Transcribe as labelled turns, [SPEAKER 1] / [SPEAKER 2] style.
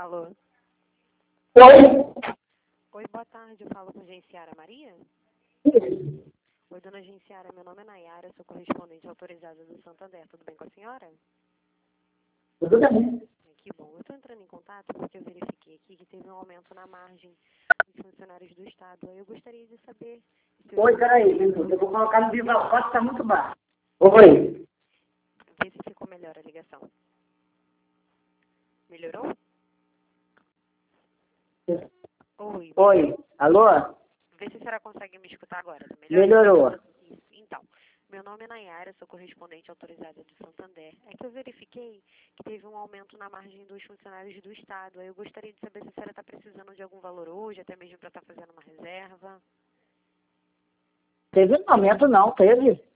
[SPEAKER 1] Alô?
[SPEAKER 2] Oi?
[SPEAKER 1] Oi, boa tarde. Eu falo com a Genciara Maria? Oi, dona Genciara. Meu nome é Nayara, sou correspondente autorizada do Santander. Tudo bem com a senhora?
[SPEAKER 2] Tudo bem.
[SPEAKER 1] Que bom. Eu estou entrando em contato porque eu verifiquei aqui que teve um aumento na margem dos funcionários do Estado. Eu gostaria de saber se
[SPEAKER 2] Oi, peraí, eu vou colocar no viva voz, está muito baixo. Oi.
[SPEAKER 1] Vê se ficou melhor a ligação. Melhorou? Oi.
[SPEAKER 2] Oi. Alô?
[SPEAKER 1] Vê se a senhora consegue me escutar agora. Tá melhor?
[SPEAKER 2] Melhorou.
[SPEAKER 1] Isso. Então, meu nome é Nayara, sou correspondente autorizada do Santander. É que eu verifiquei que teve um aumento na margem dos funcionários do Estado. Aí eu gostaria de saber se a senhora está precisando de algum valor hoje, até mesmo para estar fazendo uma reserva.
[SPEAKER 2] Teve um aumento não, teve?